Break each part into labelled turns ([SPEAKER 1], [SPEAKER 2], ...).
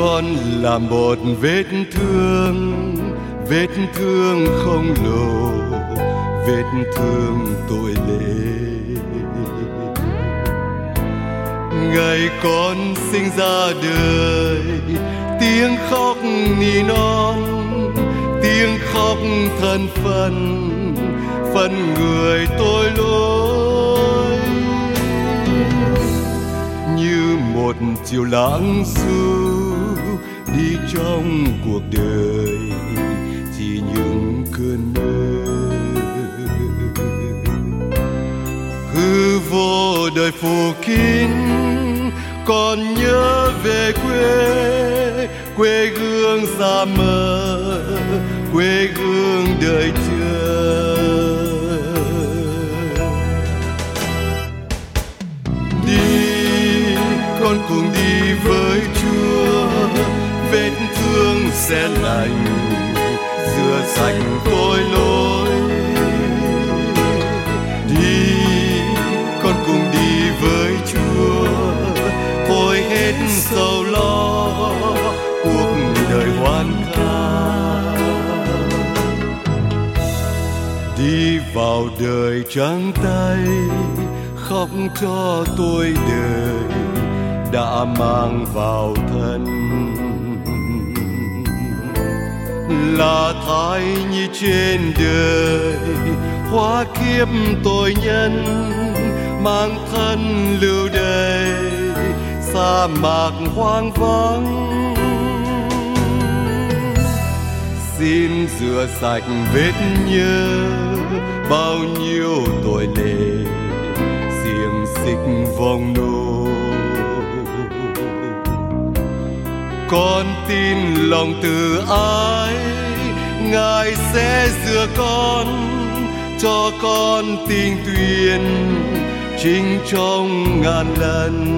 [SPEAKER 1] con là một vết thương không lồ, vết thương tội lệ. Ngày con sinh ra đời, tiếng khóc nỉ non, tiếng khóc thân phận người tội lỗi. Như một chiều lãng xu đi trong cuộc đời, chỉ những cơn mơ hư vô đời phủ kín. Còn nhớ về quê hương xa mơ, quê hương đời chờ. Đi con cùng đi với Chúa, vết thương sẽ lành, rửa sạch tội lỗi. Đi con cùng đi với Chúa, thôi hết sầu lo, cuộc đời hoan ca. Đi vào đời trắng tay, khóc cho tôi đời đã mang vào thân. Là thai nhi trên đời, hóa kiếp tội nhân, mang thân lưu đày sa mạc hoang vắng. Xin rửa sạch vết nhớ bao nhiêu tội lệ, xiềng xích vòng nô. Con tin lòng từ ái, Ngài sẽ rửa con, cho con tình tuyển chính trong ngàn lần.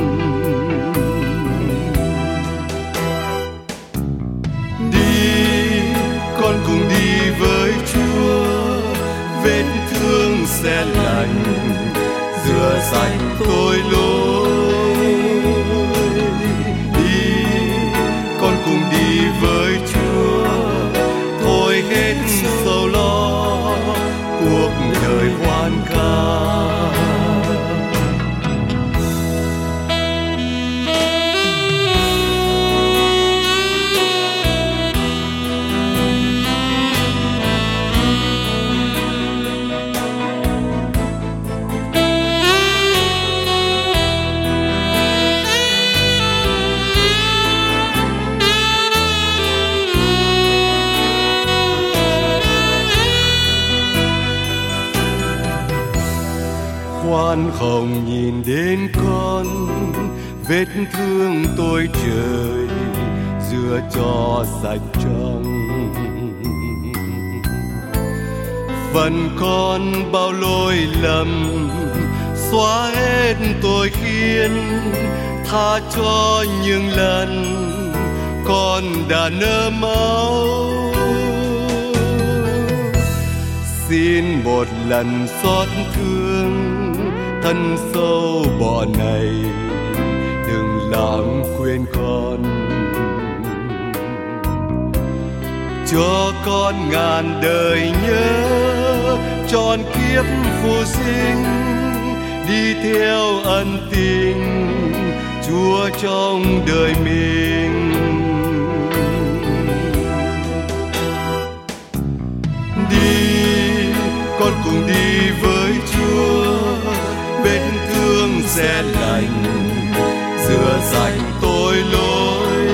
[SPEAKER 1] Đi con cùng đi với Chúa, vết thương sẽ lành, rửa sạch tội lỗi. Đi con cùng đi với Chúa, thôi hết sầu lo, cuộc đời hoan ca. Khoan hồng nhìn đến con, vết thương tôi trời rửa cho sạch trong. Phần con bao lỗi lầm, xóa hết tội khiên, tha cho những lần con đã nỡ máu. Xin một lần xót thương thân sâu bỏ này, đừng lãng quên con. Cho con ngàn đời nhớ, trọn kiếp phù sinh, đi theo ân tình Chúa trong đời mình. Đi con cùng đi với Chúa, vết thương sẽ lành, rửa sạch tội lỗi.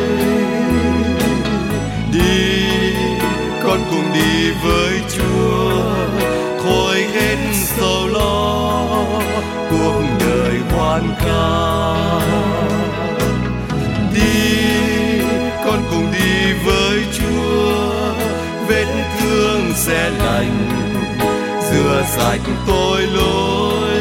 [SPEAKER 1] Đi con cùng đi với Chúa, thôi hết sầu lo, cuộc đời hoan ca. Đi con cùng đi với Chúa, vết thương sẽ lành, rửa sạch tội lỗi.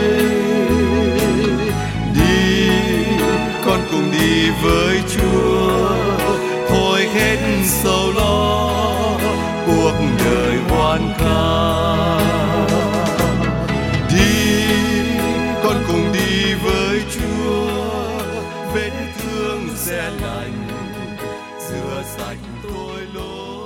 [SPEAKER 1] Đi con cùng đi với Chúa, thôi hết sầu lo, cuộc đời hoan ca. Đi con cùng đi với Chúa, vết thương sẽ lành, rửa sạch tội lỗi.